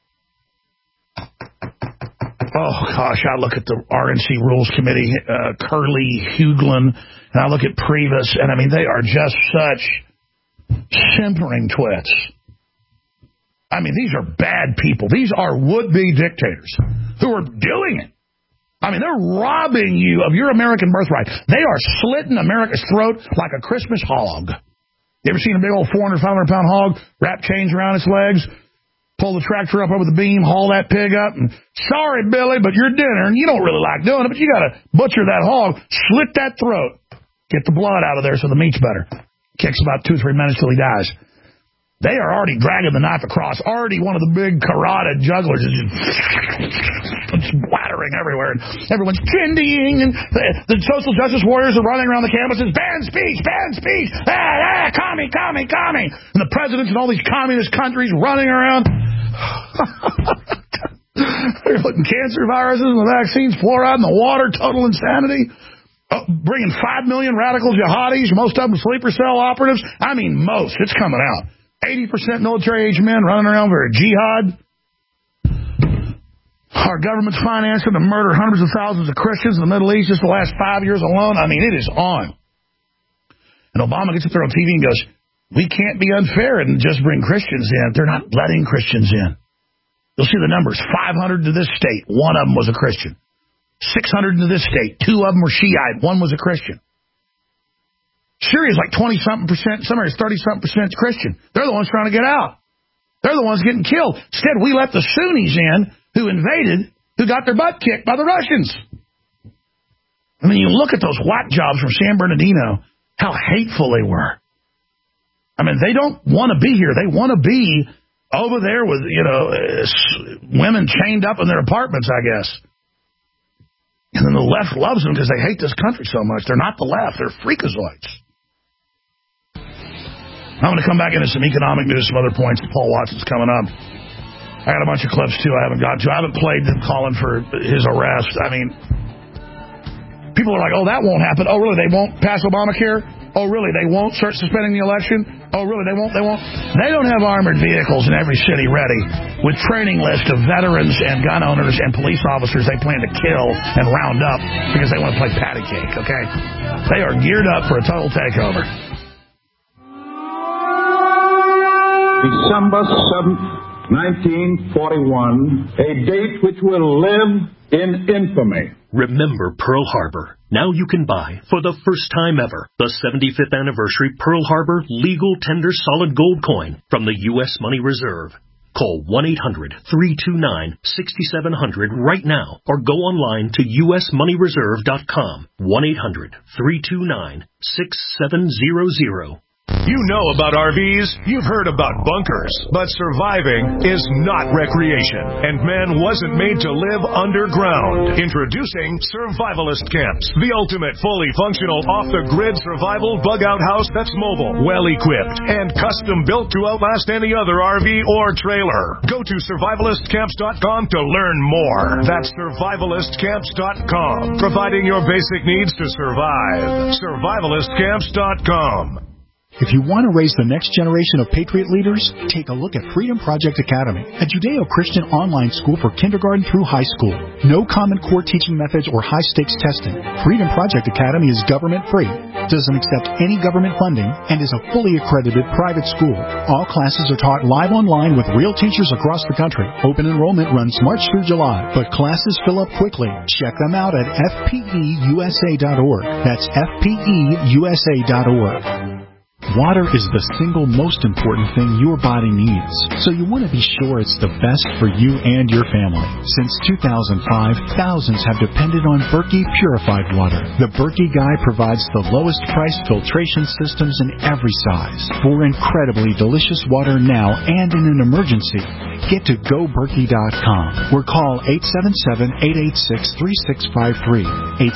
Oh, gosh, I look at the RNC Rules Committee, Curly, Huglin, and I look at Priebus, and I mean, they are just such simpering twits. I mean, these are bad people. These are would-be dictators who are doing it. I mean, they're robbing you of your American birthright. They are slitting America's throat like a Christmas hog. You ever seen a big old 400, 500-pound hog, wrap chains around its legs, pull the tractor up over the beam, haul that pig up, and sorry, Billy, but you're dinner, and you don't really like doing it, but you got to butcher that hog, slit that throat, get the blood out of there so the meat's better. Kicks about 2 or 3 minutes till he dies. They are already dragging the knife across. Already one of the big carotid jugglers is just splattering whispering everywhere, and everyone's trendying, and the social justice warriors are running around the campuses, ban speech, commie, and the presidents in all these communist countries running around. They're putting cancer viruses in the vaccines, fluoride in the water, total insanity. Bringing 5 million radical jihadis, most of them sleeper cell operatives. I mean, most. It's coming out. 80% military-age men running around for a jihad. Our government's financing the murder of hundreds of thousands of Christians in the Middle East just the last 5 years alone. I mean, it is on. And Obama gets up there on TV and goes, we can't be unfair and just bring Christians in. They're not letting Christians in. You'll see the numbers. 500 to this state. One of them was a Christian. 600 to this state. 2 of them were Shiite. 1 was a Christian. Syria's like 20-something%. Some areas 30-something% Christian. They're the ones trying to get out. They're the ones getting killed. Instead, we let the Sunnis in who invaded, who got their butt kicked by the Russians. I mean, you look at those whack jobs from San Bernardino, how hateful they were. I mean, they don't want to be here. They want to be over there with, women chained up in their apartments, I guess. And then the left loves them because they hate this country so much. They're not the left. They're freakazoids. I'm going to come back into some economic news, some other points. Paul Watson's coming up. I got a bunch of clips, too, I haven't gotten to. I haven't played them calling for his arrest. I mean, people are like, oh, that won't happen. Oh, really? They won't pass Obamacare? Oh, really? They won't start suspending the election? Oh, really? They won't? They don't have armored vehicles in every city ready with training lists of veterans and gun owners and police officers they plan to kill and round up because they want to play patty cake, okay? They are geared up for a total takeover. December 7th, 1941, a date which will live in infamy. Remember Pearl Harbor. Now you can buy, for the first time ever, the 75th anniversary Pearl Harbor legal tender solid gold coin from the U.S. Money Reserve. Call 1-800-329-6700 right now or go online to usmoneyreserve.com. 1-800-329-6700. You know about RVs, you've heard about bunkers, but surviving is not recreation, and man wasn't made to live underground. Introducing Survivalist Camps, the ultimate fully functional off-the-grid survival bug-out house that's mobile, well-equipped, and custom-built to outlast any other RV or trailer. Go to survivalistcamps.com to learn more. That's survivalistcamps.com, providing your basic needs to survive. Survivalistcamps.com. If you want to raise the next generation of Patriot leaders, take a look at Freedom Project Academy, a Judeo-Christian online school for kindergarten through high school. No Common Core teaching methods or high-stakes testing. Freedom Project Academy is government-free, doesn't accept any government funding, and is a fully accredited private school. All classes are taught live online with real teachers across the country. Open enrollment runs March through July, but classes fill up quickly. Check them out at fpeusa.org. That's fpeusa.org. Water is the single most important thing your body needs, so you want to be sure it's the best for you and your family. Since 2005, thousands have depended on Berkey purified water. The Berkey Guy provides the lowest price filtration systems in every size. For incredibly delicious water now and in an emergency, get to GoBerkey.com or call 877-886-3653.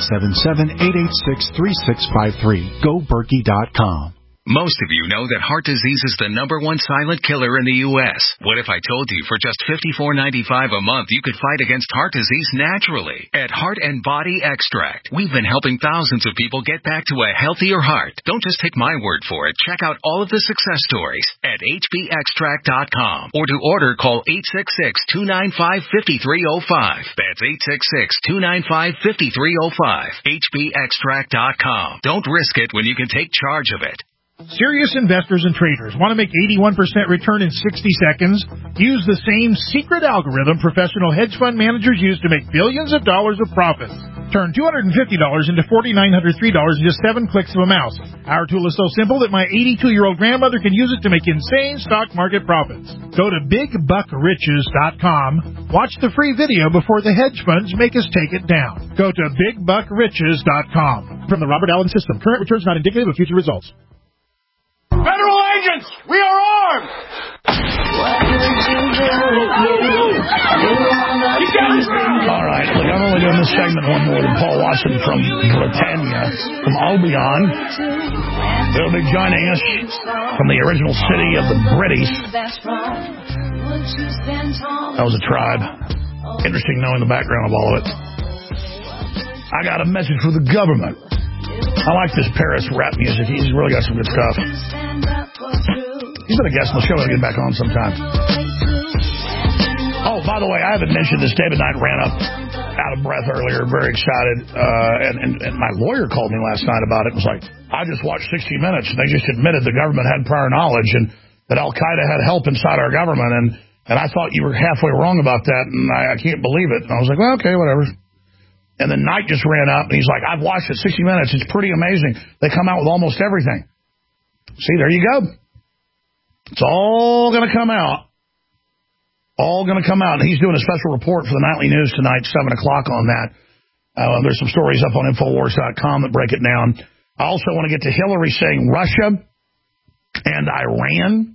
877-886-3653. GoBerkey.com. Most of you know that heart disease is the #1 silent killer in the U.S. What if I told you for just $54.95 a month you could fight against heart disease naturally? At Heart and Body Extract, we've been helping thousands of people get back to a healthier heart. Don't just take my word for it. Check out all of the success stories at hbextract.com. Or to order, call 866-295-5305. That's 866-295-5305. hbextract.com. Don't risk it when you can take charge of it. Serious investors and traders want to make 81% return in 60 seconds? Use the same secret algorithm professional hedge fund managers use to make billions of dollars of profits. Turn $250 into $4,903 in just 7 clicks of a mouse. Our tool is so simple that my 82-year-old grandmother can use it to make insane stock market profits. Go to BigBuckRiches.com. Watch the free video before the hedge funds make us take it down. Go to BigBuckRiches.com. From the Robert Allen System, current returns not indicative of future results. Federal agents, we are armed! All right, look, I'm only doing this segment one more than Paul Watson from Britannia, from Albion. They'll be joining us from the original city of the British. That was a tribe. Interesting knowing the background of all of it. I got a message for the government. I like this Paris rap music. He's really got some good stuff. He's been a guest on the show. I'll get back on sometime. Oh, by the way, I haven't mentioned this. David Knight ran up out of breath earlier, very excited. And my lawyer called me last night about it. It was like, I just watched 60 Minutes, and they just admitted the government had prior knowledge and that Al-Qaeda had help inside our government. And I thought you were halfway wrong about that, and I can't believe it. And I was like, well, okay, whatever. And then Knight just ran up, and he's like, I've watched it 60 Minutes. It's pretty amazing. They come out with almost everything. See, there you go. It's all going to come out. All going to come out. And he's doing a special report for the Nightly News tonight, 7 o'clock on that. There's some stories up on Infowars.com that break it down. I also want to get to Hillary saying Russia and Iran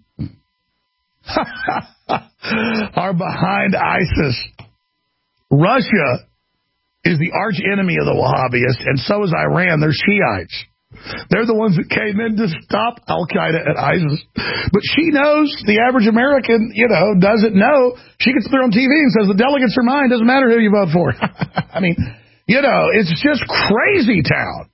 are behind ISIS. Russia is the arch enemy of the Wahhabists, and so is Iran. They're Shiites. They're the ones that came in to stop Al-Qaeda and ISIS. But she knows the average American, doesn't know. She gets up there on TV and says, the delegates are mine. Doesn't matter who you vote for. I mean, it's just crazy town.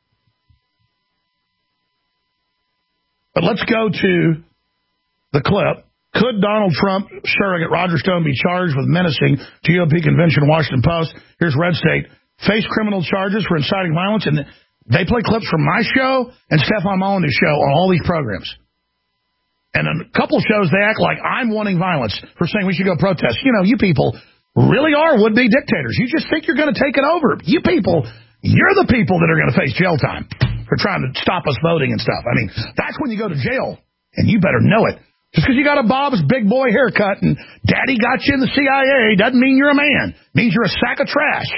But let's go to the clip. Could Donald Trump surrogate Roger Stone be charged with menacing GOP convention? Washington Post. Here's Red State. Face criminal charges for inciting violence. And they play clips from my show and Stefan Molyneux's show on all these programs. And on a couple shows, they act like I'm wanting violence for saying we should go protest. You people really are would-be dictators. You just think you're going to take it over. You people, you're the people that are going to face jail time for trying to stop us voting and stuff. I mean, that's when you go to jail, and you better know it. Just because you got a Bob's Big Boy haircut and Daddy got you in the CIA doesn't mean you're a man. It means you're a sack of trash.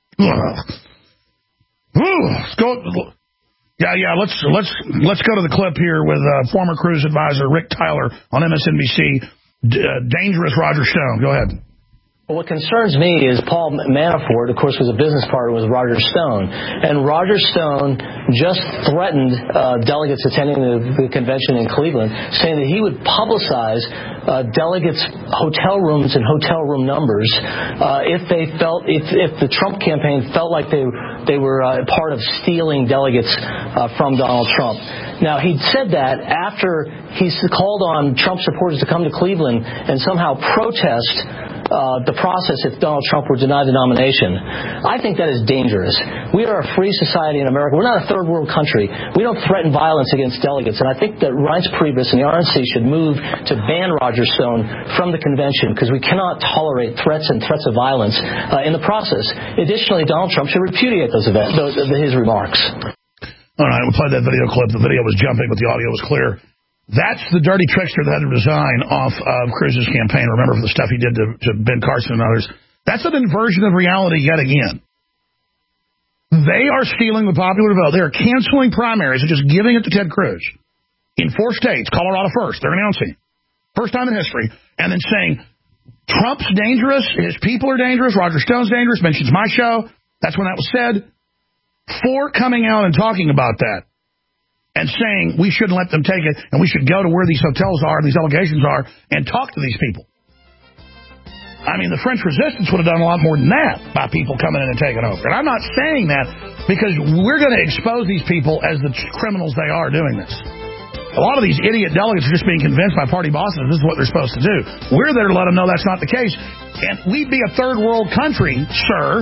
Let's go. Yeah. Let's go to the clip here with former Cruz advisor Rick Tyler on MSNBC. Dangerous Roger Stone. Go ahead. What concerns me is Paul Manafort, of course, was a business partner with Roger Stone. And Roger Stone just threatened delegates attending the convention in Cleveland, saying that he would publicize delegates' hotel rooms and hotel room numbers if the Trump campaign felt like they were part of stealing delegates from Donald Trump. Now, he said that after he called on Trump supporters to come to Cleveland and somehow protest the process if Donald Trump were denied the nomination. I think that is dangerous. We are a free society in America. We're not a third world country. We don't threaten violence against delegates. And I think that Reince Priebus and the RNC should move to ban Roger Stone from the convention because we cannot tolerate threats and threats of violence in the process. Additionally, Donald Trump should repudiate his remarks. All right, we played that video clip. The video was jumping, but the audio was clear. That's the dirty trickster that had to resign off of Cruz's campaign. Remember, for the stuff he did to Ben Carson and others. That's an inversion of reality yet again. They are stealing the popular vote. They are canceling primaries and just giving it to Ted Cruz. In 4 states, Colorado first, they're announcing. First time in history. And then saying, Trump's dangerous, his people are dangerous, Roger Stone's dangerous, mentions my show. That's when that was said. 4 coming out and talking about that. And saying we shouldn't let them take it, and we should go to where these hotels are, these delegations are, and talk to these people. I mean, the French resistance would have done a lot more than that by people coming in and taking over. And I'm not saying that because we're going to expose these people as the criminals they are doing this. A lot of these idiot delegates are just being convinced by party bosses this is what they're supposed to do. We're there to let them know that's not the case. And we'd be a third world country, sir,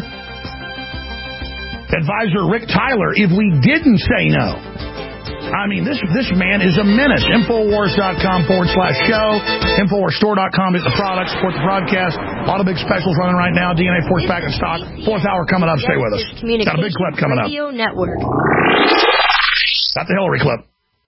advisor Rick Tyler, if we didn't say no. I mean, this man is a menace. Infowars.com/show. Infowarsstore.com is the product. Support the broadcast. A lot of big specials running right now. DNA Force back in stock. 4th hour coming up. Stay with us. Got a big clip coming up. Got the Hillary clip.